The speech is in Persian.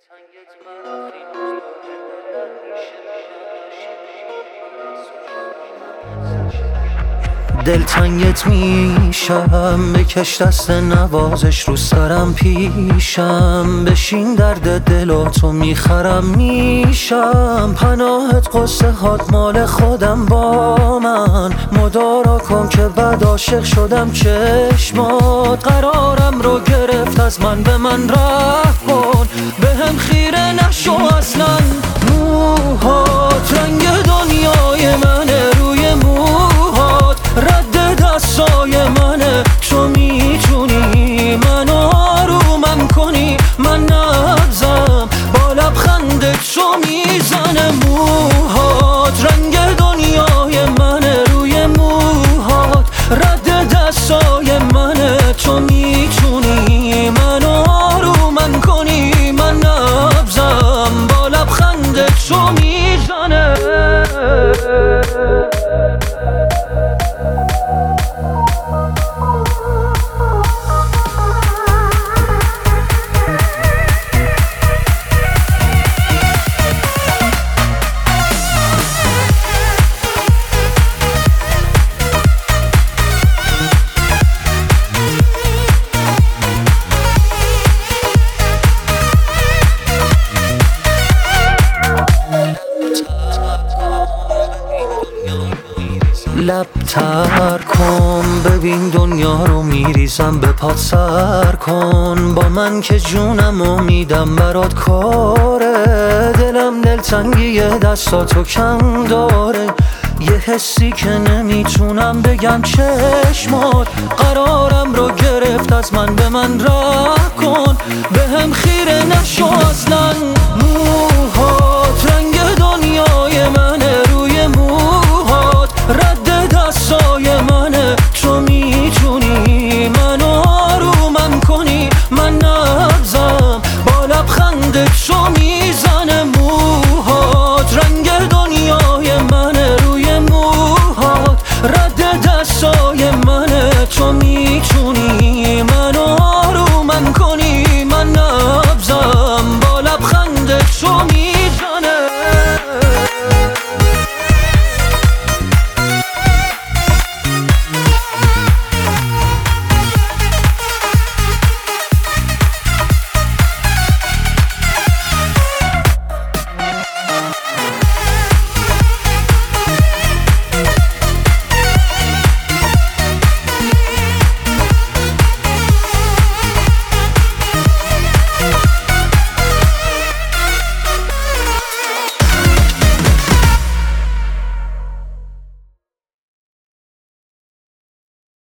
دلتنگت میشم، بکش دست نوازش رو سرم پیشم، بشین درد دلاتو میخرم میشم، پناهت قصه هات مال خودم با من، مدارا کن که بعد عاشق شدم چشمات، قرارم رو گرفت از من به من رحم کن، بهم خیره نشو اصلا، موهات رنگ دنیای منه، روی موهات رد دستای منه، تو میتونی منو آرومم کنی، من نبزم با لبخندت تو میزنه، موهات رنگ دنیای منه، روی موهات رد دستای منه، تو میتونی منو آرومم کنی، من نبزم با لبخندت تو میزنه. لب تر کن ببین دنیا رو میریزم به پات، سر کن با من که جونمو میدم برات کاره، دلم دلتنگی دستاتو کم داره، یه حسی که نمیتونم بگم چشمات، قرارم رو گرفت از من به من رحم کن، بهم خیره نشو اصلا، موهات رنگ دنیای منه، روی موهات رد دستای منه، تو میتونی منو آرومم کنی، من نبزم با لبخندت تو